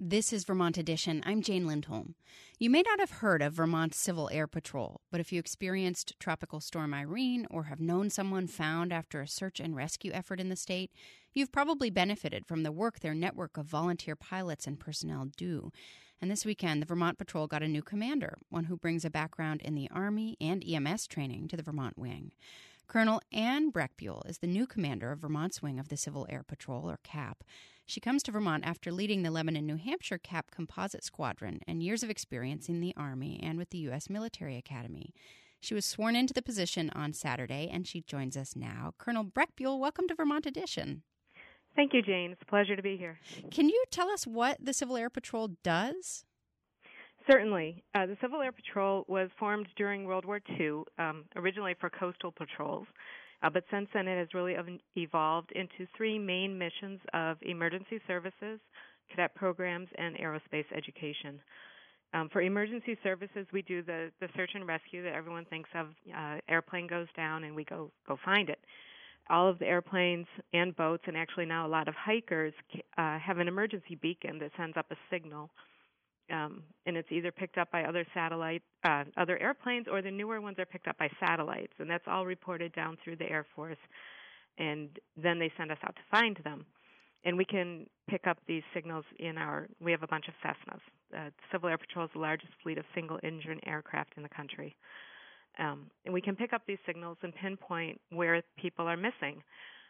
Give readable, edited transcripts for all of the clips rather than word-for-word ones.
This is Vermont Edition. I'm Jane Lindholm. You may not have heard of Vermont's Civil Air Patrol, but if you experienced Tropical Storm Irene or have known someone found after a search and rescue effort in the state, you've probably benefited from the work their network of volunteer pilots and personnel do. And this weekend, the Vermont Patrol got a new commander, one who brings a background in the Army and EMS training to the Vermont wing. Colonel Anne Breckbuhl is the new commander of Vermont's wing of the Civil Air Patrol, or CAP. She comes to Vermont after leading the Lebanon, New Hampshire CAP Composite Squadron and years of experience in the Army and with the U.S. Military Academy. She was sworn into the position on Saturday, and she joins us now. Colonel Breckbuhl, welcome to Vermont Edition. Thank you, Jane. It's a pleasure to be here. Can you tell us what the Civil Air Patrol does? Certainly. The Civil Air Patrol was formed during World War II, originally for coastal patrols, but since then it has really evolved into three main missions of emergency services, cadet programs, and aerospace education. For emergency services, we do the search and rescue that everyone thinks of. Airplane goes down and we go find it. All of the airplanes and boats, and actually now a lot of hikers, have an emergency beacon that sends up a signal. And it's either picked up by other airplanes, or the newer ones are picked up by satellites, and that's all reported down through the Air Force, and then they send us out to find them. And we can pick up these signals we have a bunch of Cessnas. The Civil Air Patrol is the largest fleet of single-engine aircraft in the country. And we can pick up these signals and pinpoint where people are missing.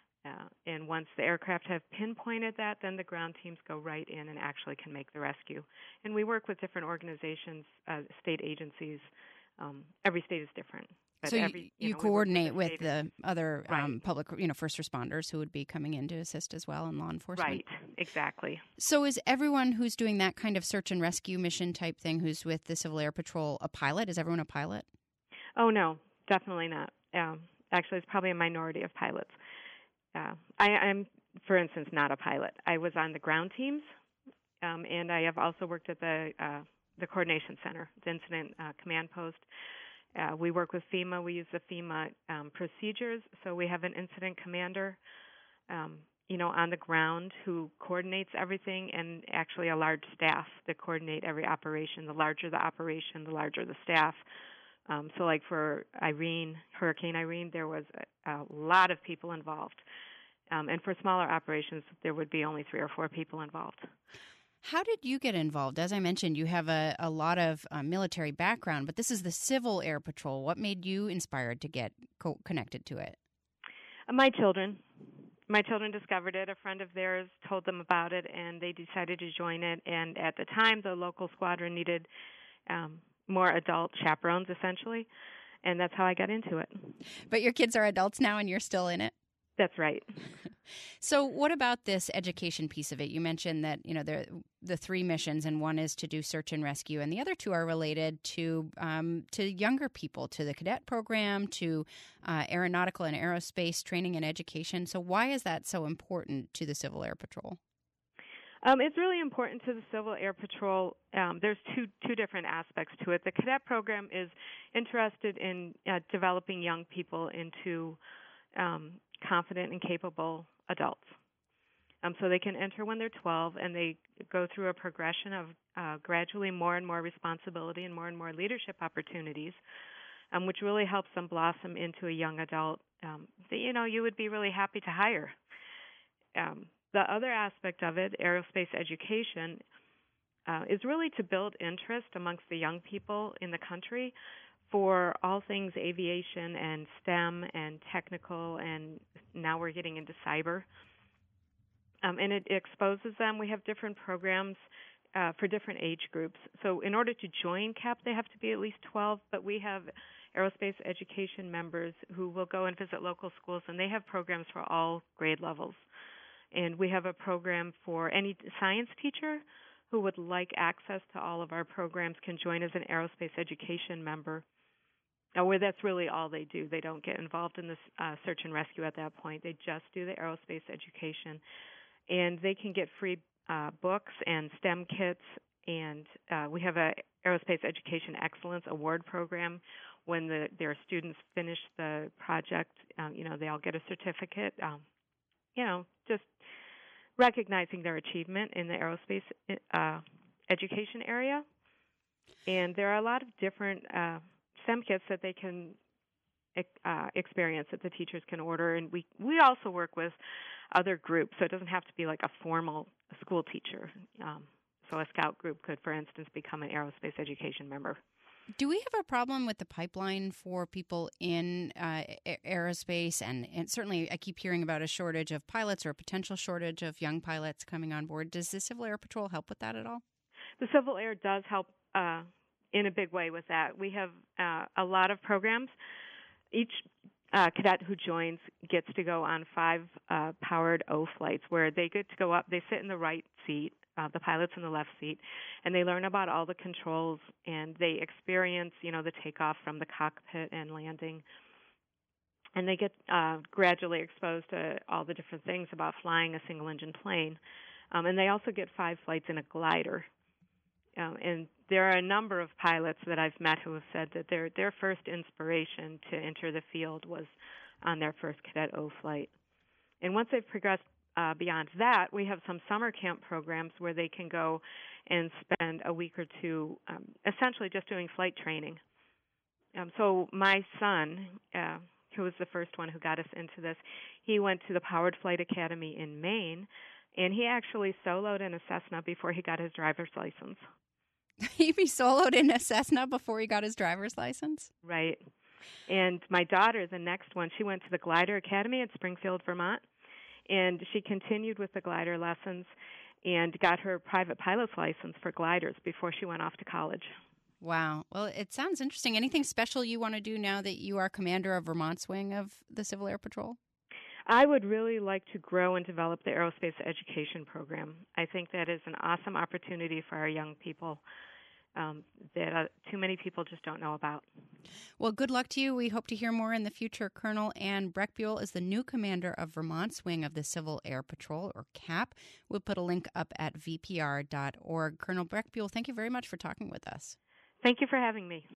And once the aircraft have pinpointed that, then the ground teams go right in and actually can make the rescue. And we work with different organizations, state agencies. Every state is different. But so you coordinate with the other right. public, first responders who would be coming in to assist as well in law enforcement? Right, exactly. So is everyone who's doing that kind of search and rescue mission type thing who's with the Civil Air Patrol a pilot? Is everyone a pilot? Oh, no, definitely not. Actually, it's probably a minority of pilots. I'm, for instance, not a pilot. I was on the ground teams, and I have also worked at the coordination center, the incident command post. We work with FEMA. We use the FEMA procedures, so we have an incident commander, on the ground who coordinates everything, and actually a large staff that coordinate every operation. The larger the operation, the larger the staff. So like for Hurricane Irene, there was a lot of people involved. And for smaller operations, there would be only 3 or 4 people involved. How did you get involved? As I mentioned, you have a lot of military background, but this is the Civil Air Patrol. What made you inspired to get connected to it? My children. My children discovered it. A friend of theirs told them about it, and they decided to join it. And at the time, the local squadron needed more adult chaperones, essentially, and that's how I got into it. But your kids are adults now, and you're still in it? That's right. So what about this education piece of it? You mentioned that, the 3 missions, and one is to do search and rescue, and the other 2 are related to younger people, to the cadet program, to aeronautical and aerospace training and education. So why is that so important to the Civil Air Patrol? It's really important to the Civil Air Patrol. There's two different aspects to it. The cadet program is interested in developing young people into confident and capable adults. So they can enter when they're 12, and they go through a progression of gradually more and more responsibility and more leadership opportunities, which really helps them blossom into a young adult that, you would be really happy to hire. The other aspect of it, aerospace education, is really to build interest amongst the young people in the country for all things aviation and STEM and technical, and now we're getting into cyber. And it exposes them. We have different programs for different age groups. So in order to join CAP, they have to be at least 12, but we have aerospace education members who will go and visit local schools, and they have programs for all grade levels. And we have a program for any science teacher who would like access to all of our programs can join as an aerospace education member, where that's really all they do. They don't get involved in this search and rescue at that point. They just do the aerospace education. And they can get free books and STEM kits, and we have a Aerospace Education Excellence Award program. When their students finish the project, they all get a certificate. Just recognizing their achievement in the aerospace education area. And there are a lot of different STEM kits that they can experience that the teachers can order. And we also work with other groups, so it doesn't have to be like a formal school teacher. So a scout group could, for instance, become an aerospace education member. Do we have a problem with the pipeline for people in aerospace? And certainly I keep hearing about a shortage of pilots or a potential shortage of young pilots coming on board. Does the Civil Air Patrol help with that at all? The Civil Air does help in a big way with that. We have a lot of programs. Each cadet who joins gets to go on 5 powered O flights where they get to go up. They sit in the right seat. The pilot's in the left seat, and they learn about all the controls, and they experience, the takeoff from the cockpit and landing. And they get gradually exposed to all the different things about flying a single-engine plane. And they also get 5 flights in a glider. And there are a number of pilots that I've met who have said that their first inspiration to enter the field was on their first Cadet O flight. And once they've progressed beyond that, we have some summer camp programs where they can go and spend a week or two essentially just doing flight training. So my son, who was the first one who got us into this, he went to the Powered Flight Academy in Maine, and he actually soloed in a Cessna before he got his driver's license. He soloed in a Cessna before he got his driver's license? Right. And my daughter, the next one, she went to the Glider Academy in Springfield, Vermont, and she continued with the glider lessons and got her private pilot's license for gliders before she went off to college. Wow. Well, it sounds interesting. Anything special you want to do now that you are commander of Vermont's wing of the Civil Air Patrol? I would really like to grow and develop the aerospace education program. I think that is an awesome opportunity for our young people that too many people just don't know about. Well, good luck to you. We hope to hear more in the future. Colonel Ann Breckbuell is the new commander of Vermont's wing of the Civil Air Patrol, or CAP. We'll put a link up at vpr.org. Colonel Breckbuell, thank you very much for talking with us. Thank you for having me.